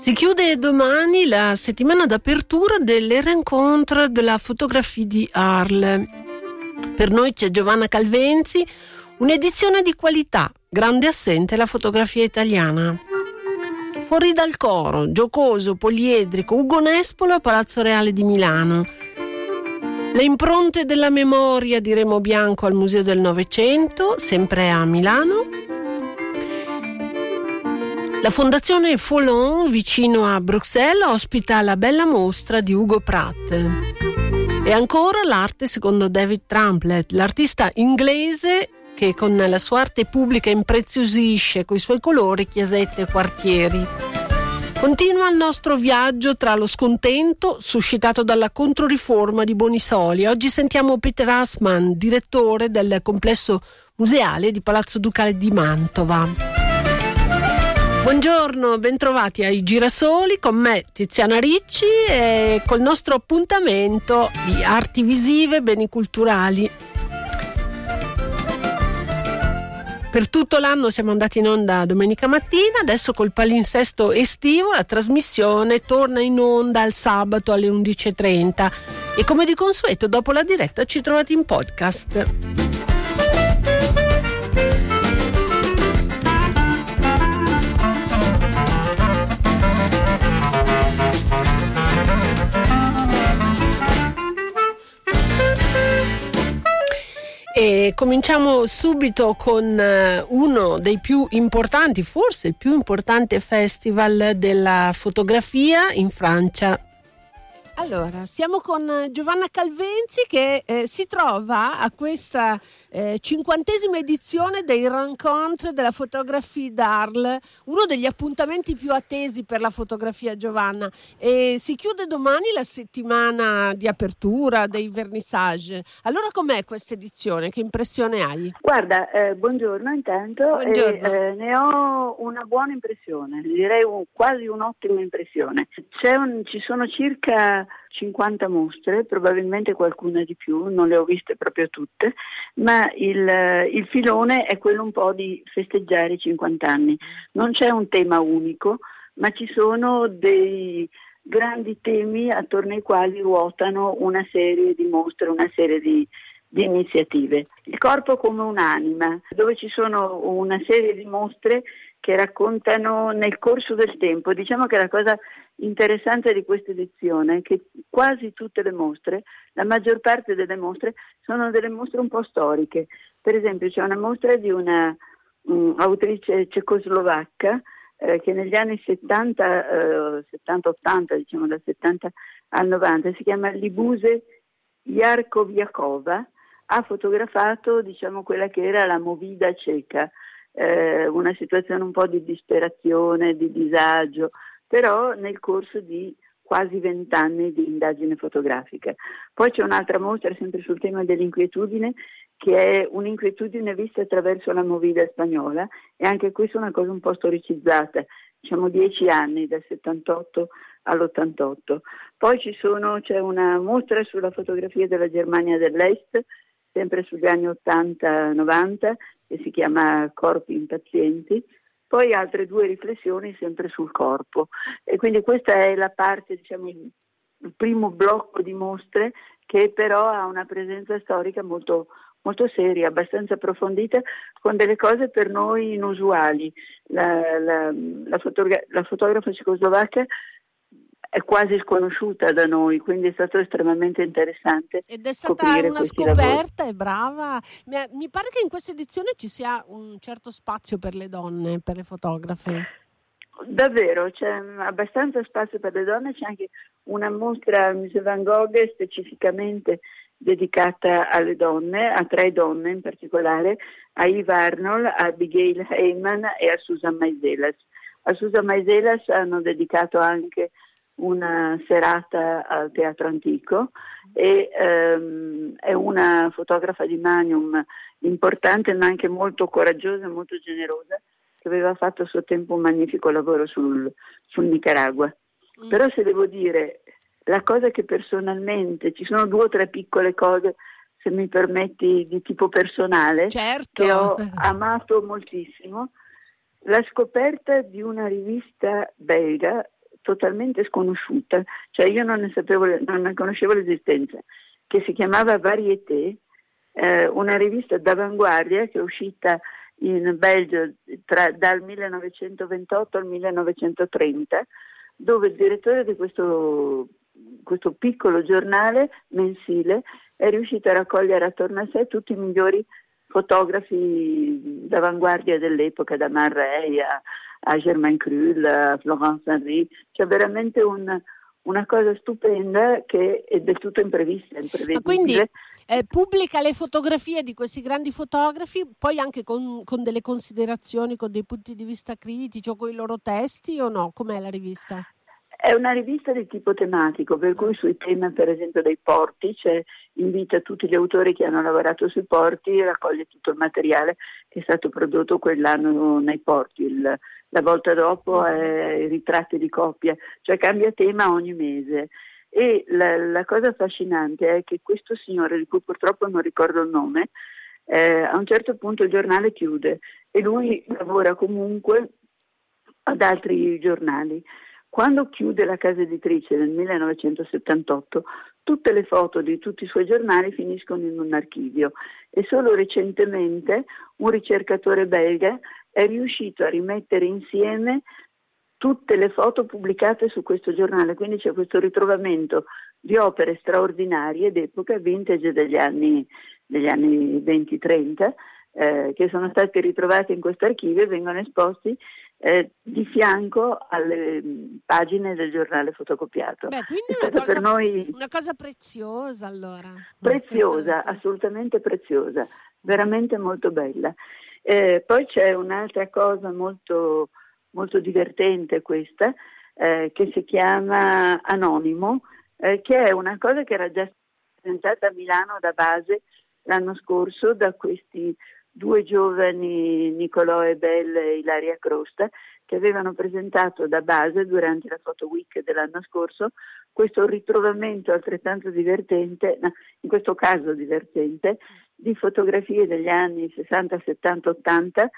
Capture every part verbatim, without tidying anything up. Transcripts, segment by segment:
Si chiude domani la settimana d'apertura delle Rencontre della Fotografie di Arles. Per noi c'è Giovanna Calvenzi, un'edizione di qualità, grande assente la fotografia italiana. Fuori dal coro, giocoso, poliedrico, Ugo Nespolo a Palazzo Reale di Milano. Le impronte della memoria di Remo Bianco al Museo del Novecento, sempre a Milano. La Fondazione Folon, vicino a Bruxelles, ospita la bella mostra di Hugo Pratt. E ancora l'arte secondo David Tramplet, l'artista inglese che con la sua arte pubblica impreziosisce coi suoi colori chiesette e quartieri. Continua il nostro viaggio tra lo scontento suscitato dalla controriforma di Bonisoli. Oggi sentiamo Peter Assmann, direttore del complesso museale di Palazzo Ducale di Mantova. Buongiorno, bentrovati ai Girasoli con me Tiziana Ricci e col nostro appuntamento di arti visive, beni culturali. Per tutto l'anno siamo andati in onda domenica mattina, adesso col palinsesto estivo la trasmissione torna in onda il sabato alle undici e trenta e come di consueto dopo la diretta ci trovate in podcast. E cominciamo subito con uno dei più importanti, forse il più importante festival della fotografia in Francia. Allora, siamo con Giovanna Calvenzi che eh, si trova a questa eh, cinquantesima edizione dei Rencontre della Fotografie d'Arles, uno degli appuntamenti più attesi per la fotografia, Giovanna. E si chiude domani la settimana di apertura dei vernissage. Allora com'è questa edizione? Che impressione hai? Guarda, eh, buongiorno intanto. Buongiorno. E, eh, ne ho una buona impressione, direi un, quasi un'ottima impressione. C'è un, ci sono circa cinquanta mostre, probabilmente qualcuna di più, non le ho viste proprio tutte, ma il, il filone è quello un po' di festeggiare i cinquanta anni. Non c'è un tema unico, ma ci sono dei grandi temi attorno ai quali ruotano una serie di mostre, una serie di, di iniziative. Il corpo come un'anima, dove ci sono una serie di mostre che raccontano nel corso del tempo. Diciamo che la cosa interessante di questa edizione è che quasi tutte le mostre, la maggior parte delle mostre, sono delle mostre un po' storiche. Per esempio c'è una mostra di una um, autrice cecoslovacca eh, che negli anni settanta, eh, settanta ottanta, diciamo dal settanta al novanta, si chiama Libuse Jarkoviakova, ha fotografato diciamo quella che era la movida ceca, eh, una situazione un po' di disperazione, di disagio, però nel corso di quasi vent'anni di indagine fotografica. Poi c'è un'altra mostra sempre sul tema dell'inquietudine, che è un'inquietudine vista attraverso la movida spagnola, e anche questa è una cosa un po' storicizzata, diciamo dieci anni, dal settantotto all'ottantotto. Poi ci sono, c'è una mostra sulla fotografia della Germania dell'Est, sempre sugli anni ottanta novanta, che si chiama Corpi impazienti. Poi altre due riflessioni sempre sul corpo, e quindi questa è la parte, diciamo, il primo blocco di mostre che però ha una presenza storica molto, molto seria, abbastanza approfondita, con delle cose per noi inusuali. La, la, la, fotogra- la fotografa cecoslovacca è quasi sconosciuta da noi, quindi è stato estremamente interessante. Ed è stata una scoperta, è brava. Mi, mi pare che in questa edizione ci sia un certo spazio per le donne, per le fotografe. Davvero, c'è abbastanza spazio per le donne, c'è anche una mostra al Museo Van Gogh specificamente dedicata alle donne, a tre donne in particolare, a Eve Arnold, a Abigail Heyman e a Susan Meiselas. A Susan Meiselas hanno dedicato anche una serata al Teatro Antico e ehm, è una fotografa di Magnum importante, ma anche molto coraggiosa, molto generosa, che aveva fatto a suo tempo un magnifico lavoro sul, sul Nicaragua. Mm. Però se devo dire, la cosa che personalmente, ci sono due o tre piccole cose, se mi permetti, di tipo personale, certo, che ho amato moltissimo. La scoperta di una rivista belga totalmente sconosciuta, cioè io non ne sapevo, non ne conoscevo l'esistenza, che si chiamava Variété, eh, una rivista d'avanguardia che è uscita in Belgio tra, dal millenovecentoventotto al millenovecentotrenta, dove il direttore di questo, questo piccolo giornale mensile è riuscito a raccogliere attorno a sé tutti i migliori fotografi d'avanguardia dell'epoca, da Man Ray a, a Germain Krull, a Florence Henry. C'è veramente un, una cosa stupenda che è del tutto imprevista, imprevedibile. Ma quindi eh, pubblica le fotografie di questi grandi fotografi, poi anche con, con delle considerazioni, con dei punti di vista critici o con i loro testi, o no? Com'è la rivista? È una rivista di tipo tematico, per cui sui temi per esempio dei porti, cioè invita tutti gli autori che hanno lavorato sui porti e raccoglie tutto il materiale che è stato prodotto quell'anno nei porti. Il, la volta dopo è i ritratti di coppia, cioè cambia tema ogni mese. E la, la cosa affascinante è che questo signore, di cui purtroppo non ricordo il nome, eh, a un certo punto il giornale chiude e lui lavora comunque ad altri giornali. Quando chiude la casa editrice nel millenovecentosettantotto, tutte le foto di tutti i suoi giornali finiscono in un archivio e solo recentemente un ricercatore belga è riuscito a rimettere insieme tutte le foto pubblicate su questo giornale, quindi c'è questo ritrovamento di opere straordinarie d'epoca, vintage degli anni, degli anni venti trenta, eh, che sono stati ritrovati in questo archivio e vengono esposti Eh, di fianco alle mh, pagine del giornale fotocopiato. Beh, quindi è una stata cosa, per noi una cosa preziosa, allora. preziosa, assolutamente preziosa, veramente molto bella. Eh, poi c'è un'altra cosa molto, molto divertente questa, eh, che si chiama Anonimo, eh, che è una cosa che era già presentata a Milano da base l'anno scorso da questi due giovani, Nicolò Ebel e Ilaria Crosta, che avevano presentato da base durante la Photo Week dell'anno scorso questo ritrovamento altrettanto divertente, in questo caso divertente, di fotografie degli anni sessanta, settanta, ottanta,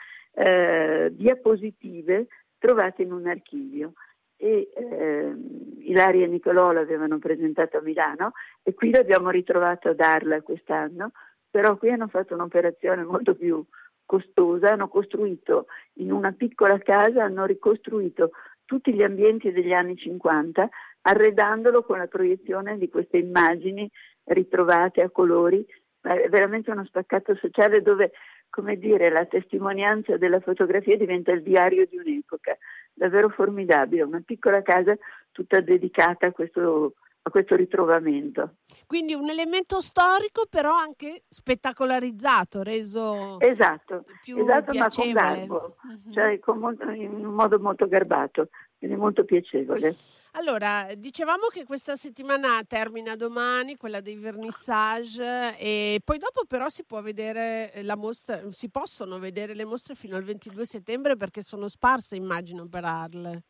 eh, diapositive trovate in un archivio. E eh, Ilaria e Nicolò l'avevano presentato a Milano e qui l'abbiamo ritrovato ad Arla quest'anno. Però qui hanno fatto un'operazione molto più costosa, hanno costruito in una piccola casa, hanno ricostruito tutti gli ambienti degli anni cinquanta, arredandolo con la proiezione di queste immagini ritrovate a colori. È veramente uno spaccato sociale dove, come dire, la testimonianza della fotografia diventa il diario di un'epoca. Davvero formidabile, una piccola casa tutta dedicata a questo a questo ritrovamento. Quindi un elemento storico però anche spettacolarizzato, reso esatto, più esatto, piacevole. Ma con garbo, uh-huh. cioè con molto, in un modo molto garbato, quindi molto piacevole. Allora, dicevamo che questa settimana termina domani, quella dei vernissage, e poi dopo però si può vedere la mostra, si possono vedere le mostre fino al ventidue settembre perché sono sparse, immagino, per Arles.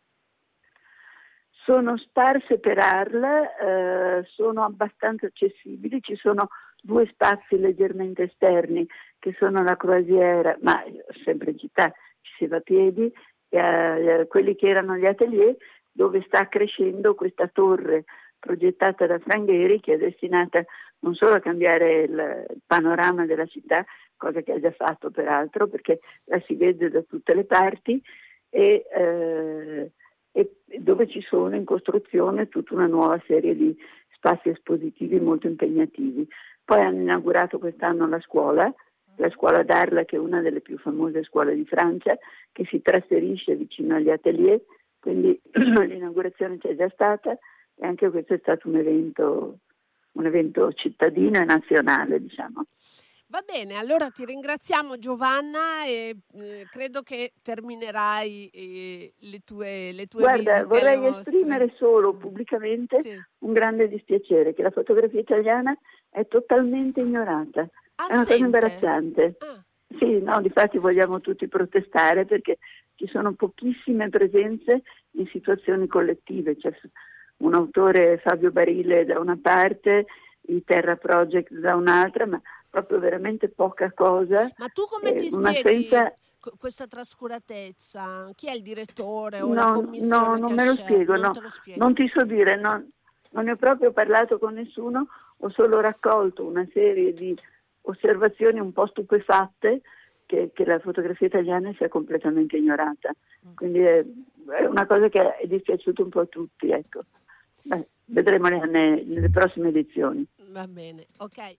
Sono sparse per Arles, eh, sono abbastanza accessibili, ci sono due spazi leggermente esterni che sono la Croisière, ma sempre in città ci si va a piedi, eh, quelli che erano gli atelier, dove sta crescendo questa torre progettata da Frangheri che è destinata non solo a cambiare il, il panorama della città, cosa che ha già fatto peraltro perché la si vede da tutte le parti, e eh, e dove ci sono in costruzione tutta una nuova serie di spazi espositivi molto impegnativi. Poi hanno inaugurato quest'anno la scuola, la scuola d'Arles, che è una delle più famose scuole di Francia, che si trasferisce vicino agli atelier, quindi l'inaugurazione c'è già stata e anche questo è stato un evento, un evento cittadino e nazionale, diciamo. Va bene, allora ti ringraziamo Giovanna e eh, credo che terminerai eh, le tue le tue Guarda, visite. vorrei esprimere solo pubblicamente sì. un grande dispiacere che la fotografia italiana è totalmente ignorata. Ah, è una sente? cosa imbarazzante. Ah. Sì, no, difatti vogliamo tutti protestare perché ci sono pochissime presenze in situazioni collettive. C'è un autore, Fabio Barile, da una parte, i Terra Project da un'altra, ma proprio veramente poca cosa. Ma tu come eh, ti una spieghi? senza... questa trascuratezza? Chi è il direttore o no, la commissione? No, non che me lo scel- spiego, non no, te lo spiego. Non ti so dire, no, non ne ho proprio parlato con nessuno, ho solo raccolto una serie di osservazioni un po' stupefatte che, che la fotografia italiana sia completamente ignorata. Quindi è, è una cosa che è dispiaciuta un po' a tutti, ecco. Beh, vedremo nelle, nelle prossime edizioni. Va bene, ok.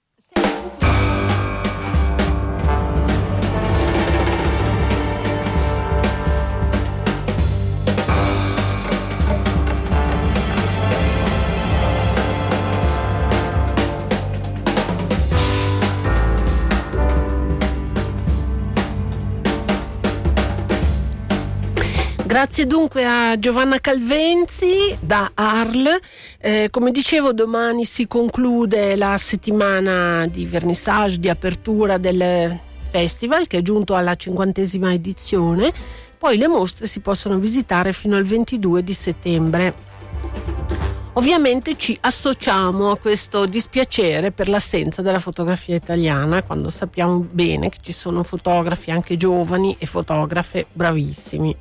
Grazie dunque a Giovanna Calvenzi da A R L. Eh, come dicevo, domani si conclude la settimana di vernissage, di apertura del festival, che è giunto alla cinquantesima edizione. Poi le mostre si possono visitare fino al ventidue di settembre. Ovviamente ci associamo a questo dispiacere per l'assenza della fotografia italiana, quando sappiamo bene che ci sono fotografi anche giovani e fotografe bravissimi.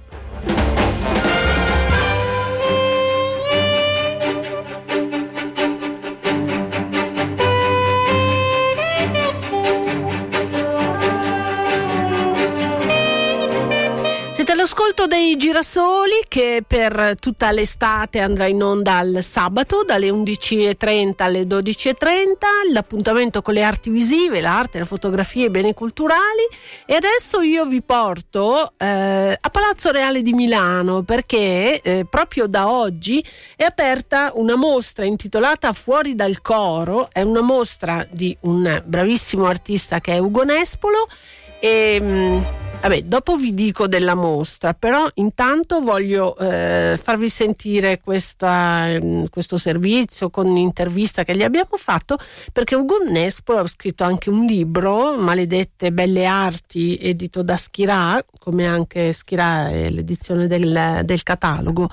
All'ascolto dei Girasoli, che per tutta l'estate andrà in onda al sabato dalle undici e trenta alle dodici e trenta, l'appuntamento con le arti visive, l'arte, la fotografia e i beni culturali. E adesso io vi porto eh, a Palazzo Reale di Milano, perché eh, proprio da oggi è aperta una mostra intitolata Fuori dal coro. È una mostra di un bravissimo artista che è Ugo Nespolo e mh, Vabbè, dopo vi dico della mostra, però intanto voglio eh, farvi sentire questa, questo servizio con un'intervista che gli abbiamo fatto, perché Ugo Nespolo ha scritto anche un libro, Maledette belle arti, edito da Schirà, come anche Schirà è l'edizione del, del catalogo,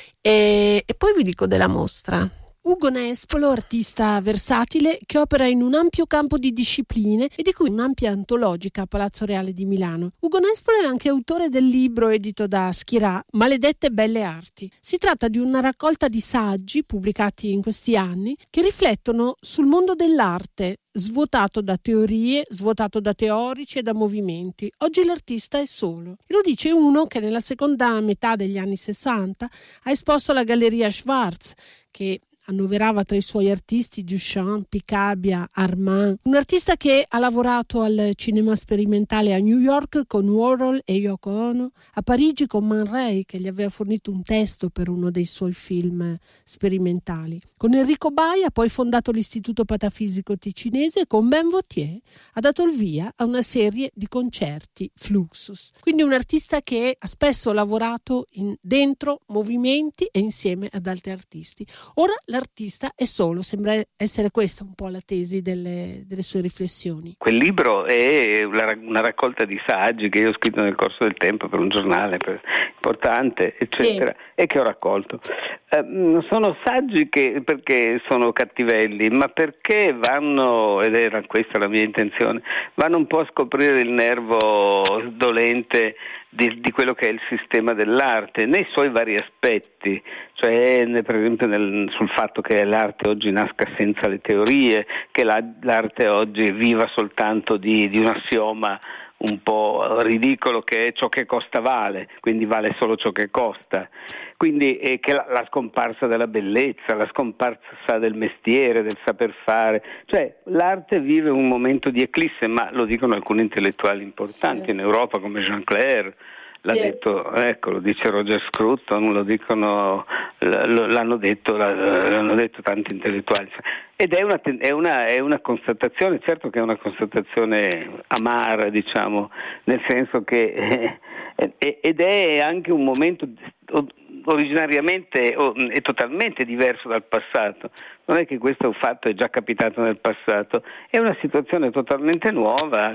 e, e poi vi dico della mostra. Ugo Nespolo, artista versatile che opera in un ampio campo di discipline e di cui un'ampia antologica a Palazzo Reale di Milano. Ugo Nespolo è anche autore del libro edito da Schirà, Maledette belle arti. Si tratta di una raccolta di saggi pubblicati in questi anni che riflettono sul mondo dell'arte, svuotato da teorie, svuotato da teorici e da movimenti. Oggi l'artista è solo. E lo dice uno che nella seconda metà degli anni sessanta ha esposto alla Galleria Schwarz, che annoverava tra i suoi artisti Duchamp, Picabia, Armand. Un artista che ha lavorato al cinema sperimentale a New York con Warhol e Yoko Ono, a Parigi con Man Ray, che gli aveva fornito un testo per uno dei suoi film sperimentali. Con Enrico Bai ha poi fondato l'Istituto Patafisico Ticinese e con Ben Vautier ha dato il via a una serie di concerti Fluxus. Quindi un artista che ha spesso lavorato in, dentro movimenti e insieme ad altri artisti. Ora l'artista è solo, sembra essere questa un po' la tesi delle, delle sue riflessioni. Quel libro è una raccolta di saggi che io ho scritto nel corso del tempo per un giornale per, importante, eccetera, sì, e che ho raccolto. Eh, sono saggi che perché sono cattivelli, ma perché vanno, ed era questa la mia intenzione, vanno un po' a scoprire il nervo dolente Di, di quello che è il sistema dell'arte nei suoi vari aspetti, cioè per esempio nel, sul fatto che l'arte oggi nasca senza le teorie, che la, l'arte oggi viva soltanto di, di un assioma un po' ridicolo che è ciò che costa vale, quindi vale solo ciò che costa. Quindi eh, che la, la scomparsa della bellezza, la scomparsa del mestiere, del saper fare, cioè l'arte vive un momento di eclisse, ma lo dicono alcuni intellettuali importanti, sì, in Europa come Jean Clair, l'ha sì. detto, ecco, lo dice Roger Scruton, lo dicono, l'hanno detto, l'hanno detto tanti intellettuali. Ed è una, è una, è una constatazione, certo che è una constatazione amara, diciamo, nel senso che eh, ed è anche un momento originariamente è totalmente diverso dal passato, non è che questo fatto è già capitato nel passato, è una situazione totalmente nuova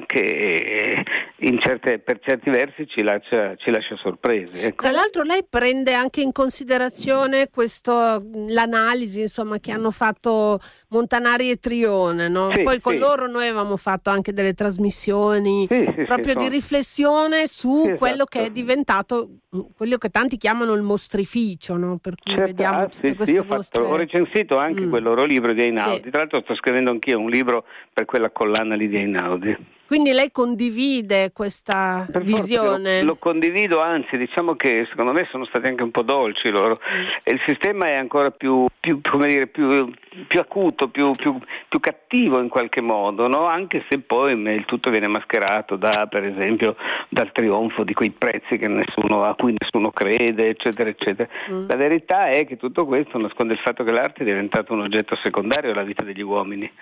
che in certe, per certi versi ci lascia, ci lascia sorpresi. Ecco. Tra l'altro lei prende anche in considerazione questo, l'analisi insomma che hanno fatto Montanari e Trione, no? Sì, Poi con sì. loro noi avevamo fatto anche delle trasmissioni sì, sì, proprio sì, di no. riflessione su Sì, quello esatto. che è diventato quello che tanti chiamano il mostrificio, no? Per cui Certo, vediamo ah, tutte sì, queste sì, io ho, fatto, mostre. ho recensito anche Mm. quel loro libro di Einaudi, Sì. tra l'altro sto scrivendo anch'io un libro per quella collana lì di Einaudi. Quindi lei condivide questa Per visione? forza, lo, lo condivido, anzi diciamo che secondo me sono stati anche un po' dolci loro, Mm. e il sistema è ancora più, più, come dire, più, più acuto, più, più, più cattivo in qualche modo, no? Anche se poi il tutto viene mascherato da, per esempio, dal trionfo di quei prezzi che nessuno, a cui nessuno crede, eccetera, eccetera. Mm. La verità è che tutto questo nasconde il fatto che l'arte è diventato un oggetto secondario alla vita degli uomini.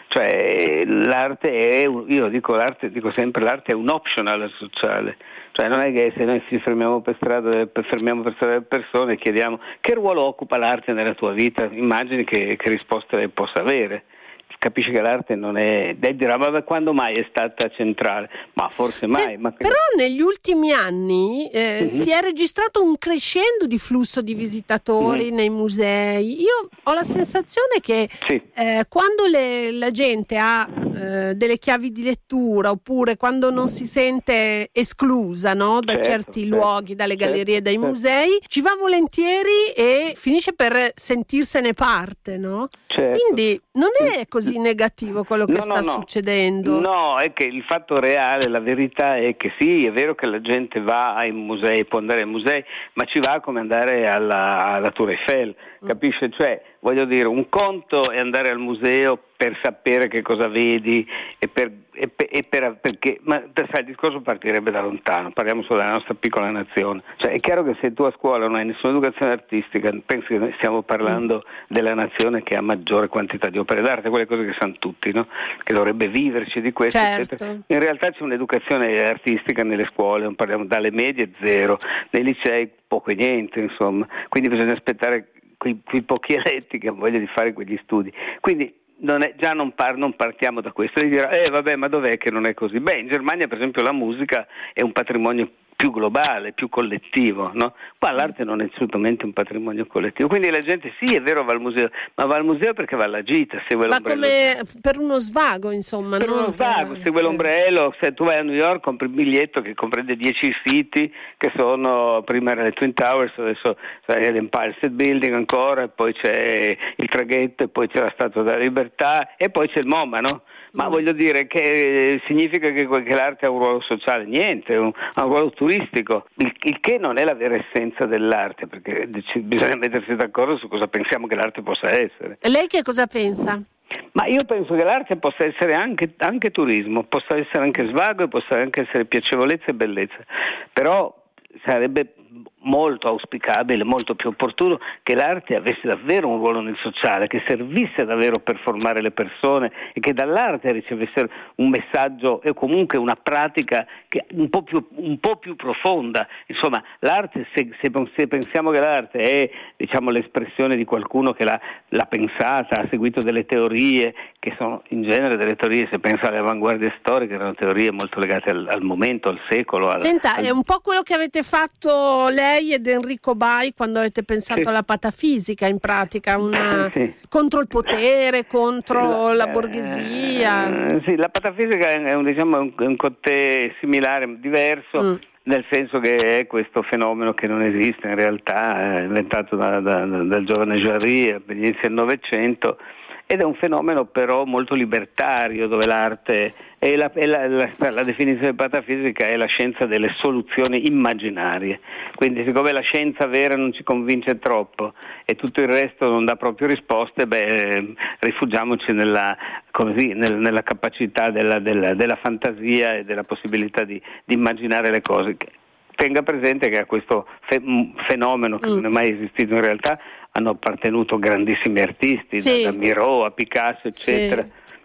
Cioè l'arte è, io dico l'arte, dico sempre l'arte è un optional sociale, cioè non è che se noi ci fermiamo per strada, per, fermiamo per strada le persone e chiediamo che ruolo occupa l'arte nella tua vita, immagini che, che risposte lei possa avere. Capisci che l'arte non è, lei dirà ma quando mai è stata centrale? Ma forse mai. Eh, ma che... Però negli ultimi anni eh, Mm-hmm. si è registrato un crescendo di flusso di visitatori Mm-hmm. nei musei. Io ho la sensazione che Sì. eh, quando le, la gente ha eh, delle chiavi di lettura, oppure quando non si sente esclusa, no, da Certo, certi certo, luoghi, dalle certo, gallerie, dai certo. musei, ci va volentieri e finisce per sentirsene parte, no? Certo. Quindi non è così negativo quello che No, sta no, no. succedendo. No, è che il fatto reale, la verità è che sì, è vero che la gente va ai musei, può andare ai musei, ma ci va come andare alla, alla Tour Eiffel, capisce? Cioè, voglio dire, un conto è andare al museo per sapere che cosa vedi e per, e per, e per perché, ma sai, il discorso partirebbe da lontano, parliamo solo della nostra piccola nazione. Cioè, è chiaro che se tu a scuola non hai nessuna educazione artistica, pensi che noi stiamo parlando della nazione che ha maggiore quantità di opere d'arte, quelle cose che sanno tutti, no? Che dovrebbe viverci di questo, Certo. eccetera. In realtà c'è un'educazione artistica nelle scuole, non parliamo dalle medie zero, nei licei poco e niente, insomma, quindi bisogna aspettare quei, quei pochi eletti che hanno voglia di fare quegli studi. Quindi non è, già non, par, non partiamo da questo, e dirà, eh vabbè, ma dov'è che non è così? Beh, in Germania per esempio la musica è un patrimonio più globale, più collettivo, no? Qua l'arte non è assolutamente un patrimonio collettivo, quindi la gente sì, è vero, va al museo, ma va al museo perché va alla gita, segue Ma l'ombrello. come per uno svago, insomma. Per non uno svago, per- segue sì. l'ombrello, se tu vai a New York compri il biglietto che comprende dieci siti, che sono, prima era le Twin Towers, adesso è l'Empire State Building ancora, e poi c'è il traghetto, e poi c'è la Statua della Libertà, e poi c'è il MoMA, no? Ma voglio dire che significa che, che l'arte ha un ruolo sociale? Niente, un, ha un ruolo turistico, il, il che non è la vera essenza dell'arte, perché bisogna mettersi d'accordo su cosa pensiamo che l'arte possa essere. E lei che cosa pensa? Ma io penso che l'arte possa essere anche, anche turismo, possa essere anche svago e possa anche essere piacevolezza e bellezza, però sarebbe molto auspicabile, molto più opportuno che l'arte avesse davvero un ruolo nel sociale, che servisse davvero per formare le persone e che dall'arte ricevesse un messaggio e comunque una pratica che un po' più, un po' più profonda. Insomma, l'arte, se, se, se pensiamo che l'arte è, diciamo, l'espressione di qualcuno che l'ha, l'ha pensata, ha seguito delle teorie che sono in genere delle teorie, se pensa alle avanguardie storiche, erano teorie molto legate al, al momento, al secolo. Al, Senta, al... è un po' quello che avete fatto lei ed Enrico Bai quando avete pensato Sì. alla patafisica, in pratica, una Sì. contro il potere, contro Sì, la eh, borghesia. Eh, sì, la patafisica è un, diciamo, un, un contè similare, diverso. Mm. Nel senso che è questo fenomeno che non esiste in realtà, è inventato da, da, dal giovane Jarry per gli inizi del Novecento, ed è un fenomeno però molto libertario, dove l'arte è la, è la, la, la definizione di patafisica è la scienza delle soluzioni immaginarie. Quindi siccome la scienza vera non ci convince troppo e tutto il resto non dà proprio risposte, beh, rifugiamoci nella, così, nel, nella capacità della, della, della fantasia e della possibilità di, di immaginare le cose. Tenga presente che a questo fe- fenomeno, che mm. non è mai esistito in realtà, hanno appartenuto grandissimi artisti, sì. da, da Miro a Picasso, eccetera. Sì.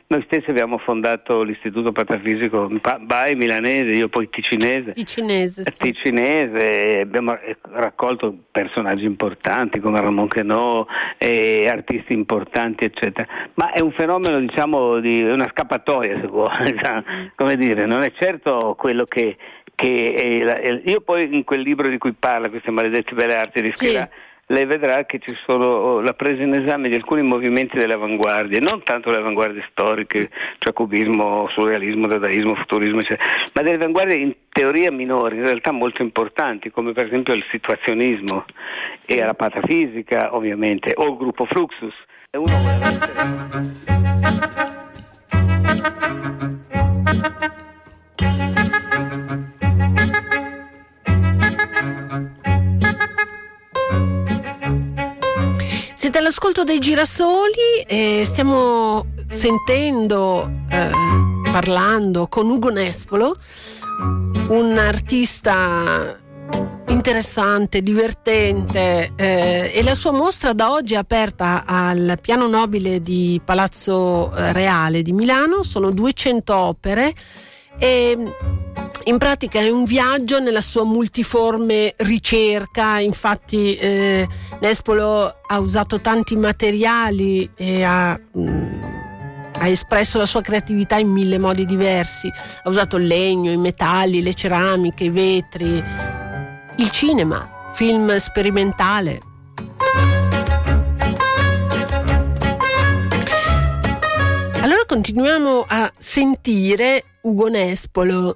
Noi stessi abbiamo fondato l'Istituto Patafisico Bai milanese, io poi ticinese. Ticinese, sì. Ticinese, abbiamo raccolto personaggi importanti come Ramon Queneau e artisti importanti, eccetera. Ma è un fenomeno, diciamo, di una scappatoia, se vuole, come dire, non è certo quello che che è, io poi in quel libro di cui parla, queste maledette belle arti di Schirà, sì, lei vedrà che ci sono la presa in esame di alcuni movimenti delle avanguardie, non tanto le avanguardie storiche, cioè cubismo, surrealismo, dadaismo, futurismo, eccetera, ma delle avanguardie in teoria minori, in realtà molto importanti, come per esempio il situazionismo e la patafisica, ovviamente, o il gruppo Fluxus. E uno Siete all'ascolto dei Girasoli e stiamo sentendo, eh, parlando con Ugo Nespolo, un artista interessante, divertente, eh, e la sua mostra da oggi è aperta al piano nobile di Palazzo Reale di Milano. Sono duecento opere e in pratica è un viaggio nella sua multiforme ricerca. Infatti eh, Nespolo ha usato tanti materiali e ha, mh, ha espresso la sua creatività in mille modi diversi. Ha usato il legno, i metalli, le ceramiche, i vetri, il cinema, film sperimentale. Allora continuiamo a sentire Ugo Nespolo.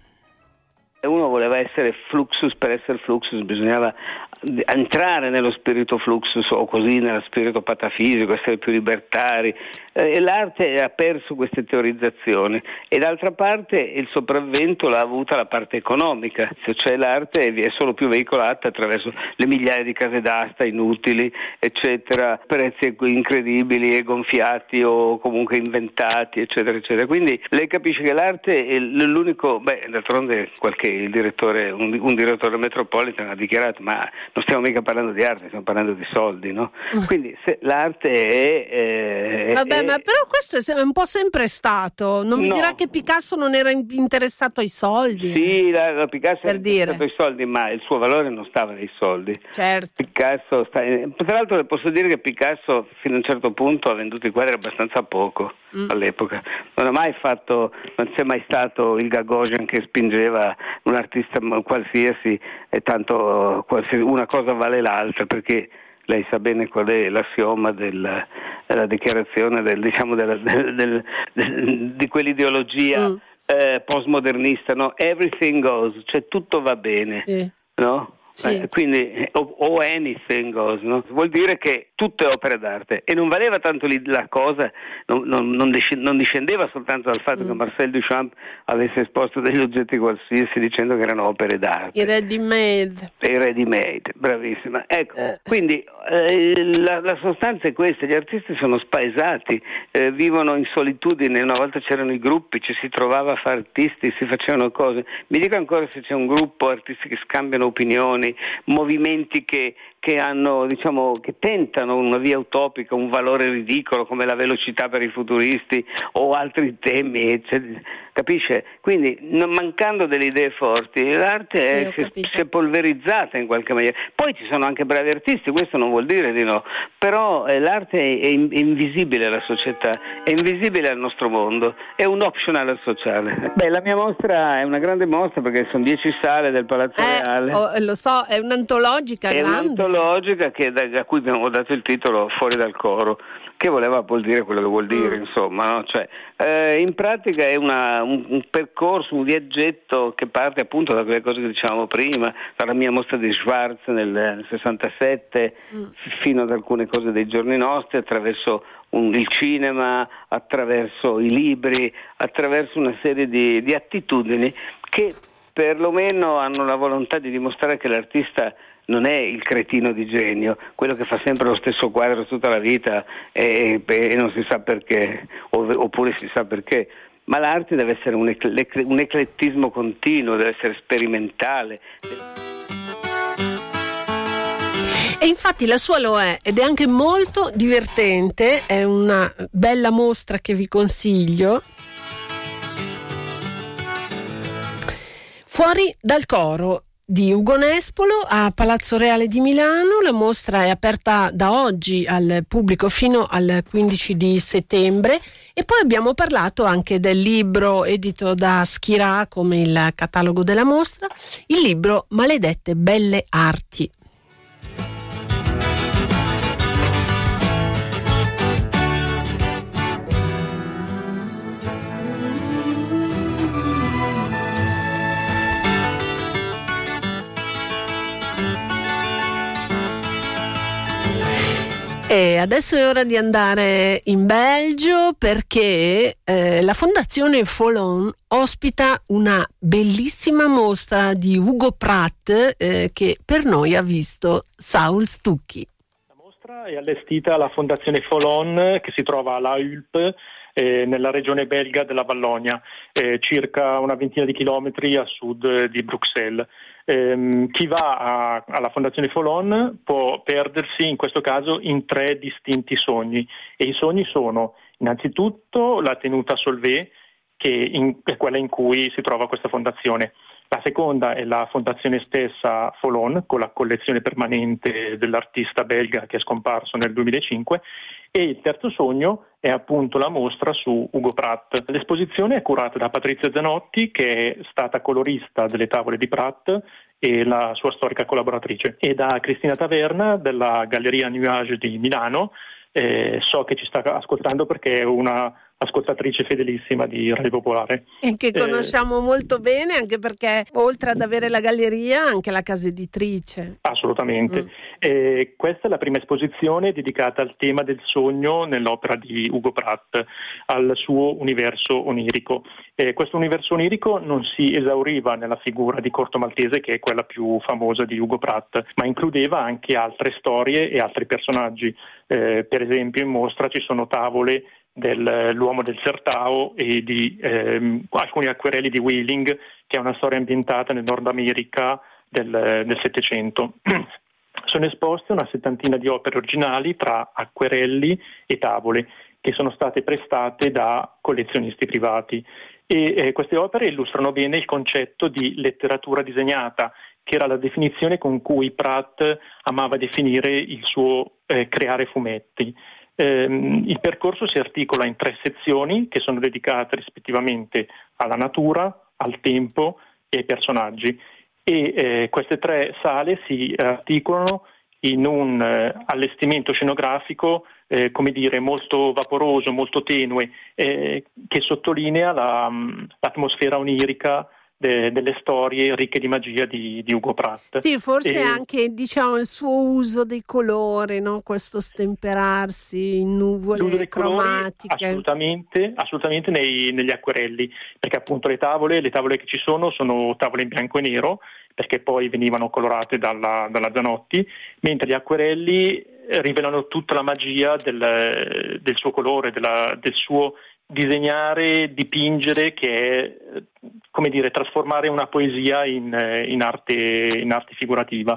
Uno voleva essere Fluxus per essere Fluxus, bisognava entrare nello spirito Fluxus o così nello spirito patafisico, essere più libertari, eh, e l'arte ha perso queste teorizzazioni e d'altra parte il sopravvento l'ha avuta la parte economica, cioè l'arte è solo più veicolata attraverso le migliaia di case d'asta inutili, eccetera, prezzi incredibili e gonfiati o comunque inventati, eccetera, eccetera. Quindi lei capisce che l'arte è l'unico, beh, d'altronde qualche il direttore, un, un direttore Metropolitan ha dichiarato, ma non stiamo mica parlando di arte, stiamo parlando di soldi, no? Quindi se l'arte è... Eh, Vabbè, è... ma però questo è un po' sempre stato, non mi no. dirà che Picasso non era interessato ai soldi? Sì, la, la Picasso per era dire. interessato ai soldi, ma il suo valore non stava nei soldi. Certo. Picasso sta... Tra l'altro le posso dire che Picasso fino a un certo punto ha venduto i quadri abbastanza poco mm. all'epoca, non ha mai fatto, non c'è mai stato il Gagosian che spingeva un artista qualsiasi e tanto qualsiasi, una cosa vale l'altra, perché lei sa bene qual è l'assioma del, della dichiarazione del, diciamo della, del, del, del, di quell'ideologia mm. eh, postmodernista, no? Everything goes, cioè tutto va bene, sì. no? Sì. Eh, quindi o, o anything goes, no? Vuol dire che tutto è opera d'arte e non valeva tanto lì la cosa, non, non, non, disc- non discendeva soltanto dal fatto mm. che Marcel Duchamp avesse esposto degli oggetti qualsiasi dicendo che erano opere d'arte, i ready made, i ready made, bravissima, ecco, eh. quindi eh, la, la sostanza è questa: gli artisti sono spaesati, eh, vivono in solitudine. Una volta c'erano i gruppi, ci si trovava a fare artisti, si facevano cose. Mi dico ancora se c'è un gruppo artisti che scambiano opinioni, movimenti che, che hanno, diciamo, che tentano una via utopica, un valore ridicolo come la velocità per i futuristi o altri temi, eccetera. Capisce? Quindi non mancando delle idee forti, l'arte è, si, si è polverizzata in qualche maniera. Poi ci sono anche bravi artisti, questo non vuol dire di no, però eh, l'arte è, in, è invisibile alla società, è invisibile al nostro mondo, è un optional sociale. Beh, la mia mostra è una grande mostra perché sono dieci sale del Palazzo eh, Reale. Oh, lo so, è un'antologica è grande. un'antologica che da, a cui abbiamo dato il titolo Fuori dal coro, che voleva vuol dire quello che vuol dire, mm. insomma, no? Cioè, eh, in pratica è una, un, un percorso, un viaggetto che parte appunto da quelle cose che dicevamo prima, dalla mia mostra di Schwarz nel, nel sessantasette mm. fino ad alcune cose dei giorni nostri, attraverso un, il cinema, attraverso i libri, attraverso una serie di, di attitudini che perlomeno hanno la volontà di dimostrare che l'artista non è il cretino di genio, quello che fa sempre lo stesso quadro tutta la vita e, e non si sa perché, oppure si sa perché, ma l'arte deve essere un, ecle, un eclettismo continuo, deve essere sperimentale. E infatti la sua lo è, ed è anche molto divertente, è una bella mostra che vi consiglio. Fuori dal coro di Ugo Nespolo a Palazzo Reale di Milano. La mostra è aperta da oggi al pubblico fino al quindici di settembre, e poi abbiamo parlato anche del libro edito da Schirà come il catalogo della mostra, il libro Maledette Belle Arti. E adesso è ora di andare in Belgio, perché eh, la Fondazione Folon ospita una bellissima mostra di Hugo Pratt eh, che per noi ha visto Saul Stucchi. La mostra è allestita alla Fondazione Folon, che si trova alla Ulp, eh, nella regione belga della Vallonia, eh, circa una ventina di chilometri a sud di Bruxelles. Eh, chi va a, alla Fondazione Folon può perdersi in questo caso in tre distinti sogni, e i sogni sono innanzitutto la tenuta Solvay, che in, è quella in cui si trova questa fondazione. La seconda è la fondazione stessa Folon, con la collezione permanente dell'artista belga che è scomparso nel duemilacinque, e il terzo sogno è appunto la mostra su Hugo Pratt. L'esposizione è curata da Patrizia Zanotti, che è stata colorista delle tavole di Pratt e la sua storica collaboratrice, e da Cristina Taverna della Galleria Nuage di Milano. Eh, so che ci sta ascoltando perché è una ascoltatrice fedelissima di Radio Popolare. E che conosciamo eh, molto bene, anche perché oltre ad avere la galleria, anche la casa editrice. Assolutamente. Mm. Eh, questa è la prima esposizione dedicata al tema del sogno nell'opera di Hugo Pratt, al suo universo onirico. Eh, questo universo onirico non si esauriva nella figura di Corto Maltese, che è quella più famosa di Hugo Pratt, ma includeva anche altre storie e altri personaggi. Eh, per esempio in mostra ci sono tavole dell'uomo del Sertao e di ehm, alcuni acquerelli di Wheeling, che è una storia ambientata nel Nord America del, del Settecento. Sono esposte una settantina di opere originali tra acquerelli e tavole, che sono state prestate da collezionisti privati, e eh, queste opere illustrano bene il concetto di letteratura disegnata, che era la definizione con cui Pratt amava definire il suo eh, creare fumetti. Eh, il percorso si articola in tre sezioni che sono dedicate rispettivamente alla natura, al tempo e ai personaggi, e eh, queste tre sale si articolano in un eh, allestimento scenografico eh, come dire molto vaporoso, molto tenue, eh, che sottolinea la, l'atmosfera onirica de, delle storie ricche di magia di, di Hugo Pratt. Sì, forse e... anche diciamo il suo uso dei colori, no? Questo stemperarsi in nuvole cromatiche. Colori, assolutamente, assolutamente nei, negli acquerelli, perché appunto le tavole, le tavole che ci sono sono tavole in bianco e nero, perché poi venivano colorate dalla, dalla Zanotti, mentre gli acquerelli rivelano tutta la magia del, del suo colore, della, del suo disegnare, dipingere, che è, come dire, trasformare una poesia in, in, arte, in arte figurativa.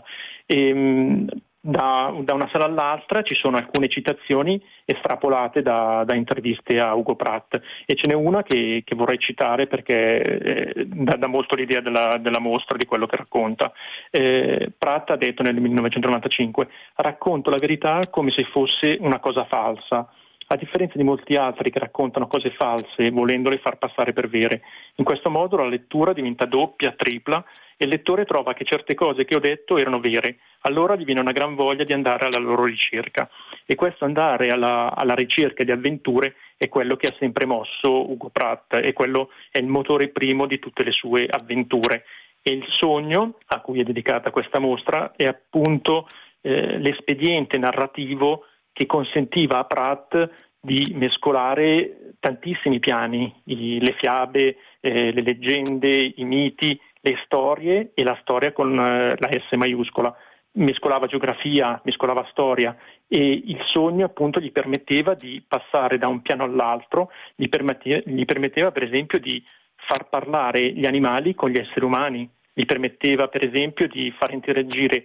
E, da, da una sala all'altra ci sono alcune citazioni estrapolate da, da interviste a Hugo Pratt, e ce n'è una che, che vorrei citare perché eh, dà, dà molto l'idea della, della mostra, di quello che racconta. Eh, Pratt ha detto nel millenovecentonovantacinque: racconto la verità come se fosse una cosa falsa, a differenza di molti altri che raccontano cose false volendole far passare per vere. In questo modo la lettura diventa doppia, tripla, e il lettore trova che certe cose che ho detto erano vere. Allora gli viene una gran voglia di andare alla loro ricerca, e questo andare alla, alla ricerca di avventure è quello che ha sempre mosso Hugo Pratt, e quello è il motore primo di tutte le sue avventure. E il sogno a cui è dedicata questa mostra è appunto eh, l'espediente narrativo che consentiva a Pratt di mescolare tantissimi piani, i, le fiabe, eh, le leggende, i miti, le storie, e la storia con eh, la S maiuscola. Mescolava geografia, mescolava storia, e il sogno appunto gli permetteva di passare da un piano all'altro, gli permetteva, gli permetteva per esempio di far parlare gli animali con gli esseri umani, gli permetteva per esempio di far interagire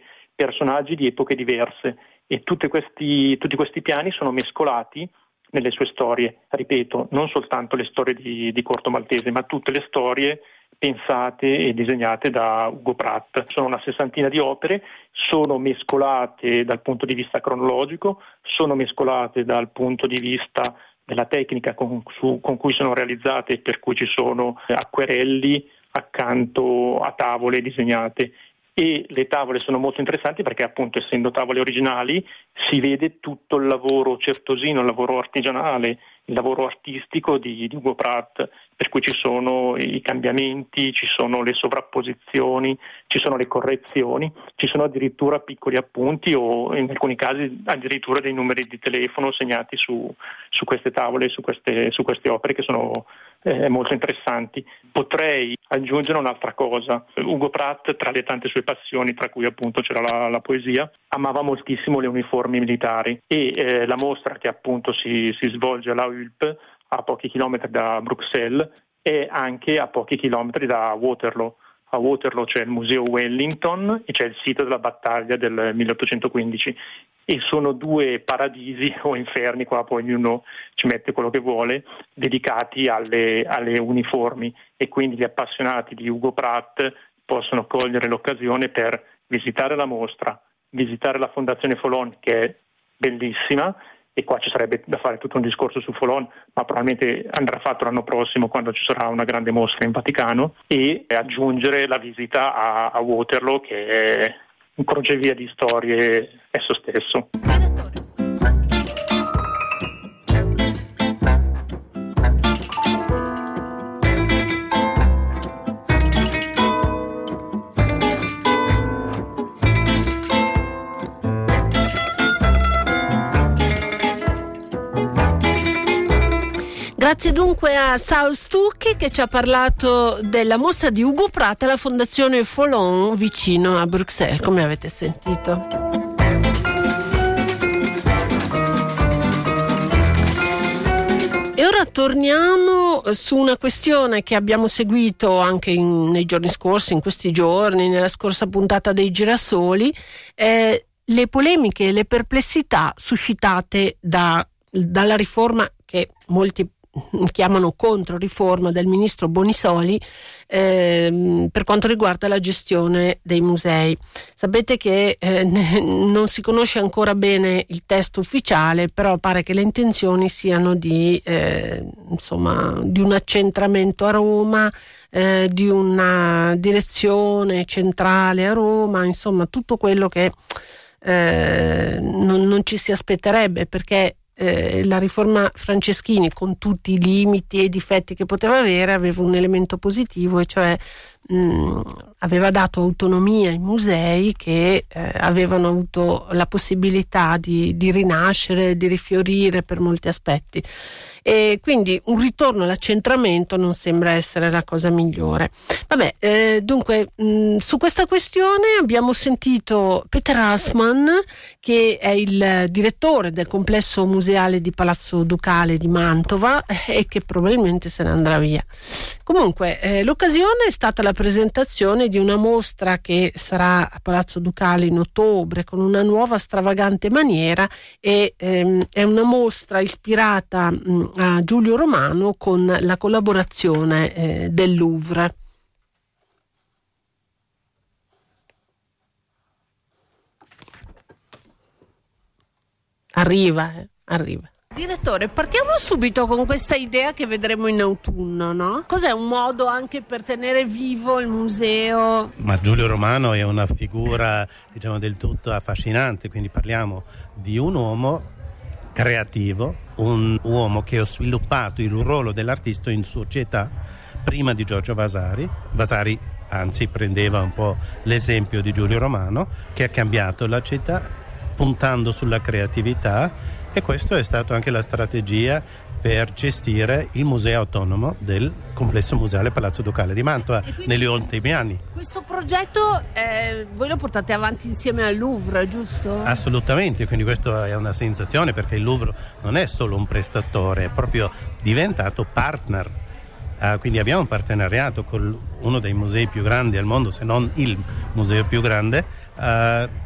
personaggi di epoche diverse e tutti questi, tutti questi piani sono mescolati nelle sue storie. Ripeto, non soltanto le storie di, di Corto Maltese, ma tutte le storie pensate e disegnate da Ugo Pratt. Sono una sessantina di opere, sono mescolate dal punto di vista cronologico, sono mescolate dal punto di vista della tecnica con, su, con cui sono realizzate, per cui ci sono acquerelli accanto a tavole disegnate. E le tavole sono molto interessanti perché, appunto, essendo tavole originali, si vede tutto il lavoro certosino, il lavoro artigianale, il lavoro artistico di, di Ugo Pratt, per cui ci sono i cambiamenti, ci sono le sovrapposizioni, ci sono le correzioni, ci sono addirittura piccoli appunti o in alcuni casi addirittura dei numeri di telefono segnati su, su queste tavole, su queste, su queste opere che sono eh, molto interessanti. Potrei aggiungere un'altra cosa. Ugo Pratt, tra le tante sue passioni, tra cui appunto c'era la, la poesia, amava moltissimo le uniformi militari e eh, la mostra che appunto si, si svolge alla U L P a pochi chilometri da Bruxelles e anche a pochi chilometri da Waterloo. A Waterloo c'è il museo Wellington e c'è il sito della battaglia del milleottocentoquindici e sono due paradisi o inferni, qua poi ognuno ci mette quello che vuole, dedicati alle, alle uniformi, e quindi gli appassionati di Ugo Pratt possono cogliere l'occasione per visitare la mostra, visitare la Fondazione Folon, che è bellissima, e qua ci sarebbe da fare tutto un discorso su Folon, ma probabilmente andrà fatto l'anno prossimo quando ci sarà una grande mostra in Vaticano, e aggiungere la visita a, a Waterloo, che è un crocevia di storie esso stesso. Grazie dunque a Saul Stucchi che ci ha parlato della mostra di Ugo Pratt alla Fondazione Folon vicino a Bruxelles, come avete sentito. E ora torniamo su una questione che abbiamo seguito anche in, nei giorni scorsi, in questi giorni, nella scorsa puntata dei Girasoli, eh, le polemiche e le perplessità suscitate da, dalla riforma che molti chiamano controriforma del ministro Bonisoli eh, per quanto riguarda la gestione dei musei. Sapete che eh, non si conosce ancora bene il testo ufficiale, però pare che le intenzioni siano di eh, insomma di un accentramento a Roma, eh, di una direzione centrale a Roma, insomma tutto quello che eh, non, non ci si aspetterebbe, perché Eh, la riforma Franceschini, con tutti i limiti e i difetti che poteva avere, aveva un elemento positivo, e cioè mh, aveva dato autonomia ai musei che eh, avevano avuto la possibilità di, di rinascere, di rifiorire per molti aspetti, e quindi un ritorno all'accentramento non sembra essere la cosa migliore. Vabbè, eh, dunque mh, su questa questione abbiamo sentito Peter Assmann, che è il direttore del complesso museale di Palazzo Ducale di Mantova e che probabilmente se ne andrà via. Comunque eh, l'occasione è stata la presentazione di una mostra che sarà a Palazzo Ducale in ottobre con una nuova stravagante maniera, e ehm, è una mostra ispirata mh, a Giulio Romano con la collaborazione eh, del Louvre. Arriva, eh, arriva. Direttore, partiamo subito con questa idea che vedremo in autunno, no? Cos'è un modo anche per tenere vivo il museo? Ma Giulio Romano è una figura, diciamo, del tutto affascinante, quindi parliamo di un uomo creativo, un uomo che ha sviluppato il ruolo dell'artista in società prima di Giorgio Vasari. Vasari anzi prendeva un po' l'esempio di Giulio Romano, che ha cambiato la città puntando sulla creatività, e questo è stato anche la strategia per gestire il museo autonomo del complesso museale Palazzo Ducale di Mantova negli ultimi anni. Questo progetto eh, voi lo portate avanti insieme al Louvre, giusto? Assolutamente, quindi questa è una sensazione, perché il Louvre non è solo un prestatore, è proprio diventato partner. Uh, quindi abbiamo un partenariato con uno dei musei più grandi al mondo, se non il museo più grande, uh,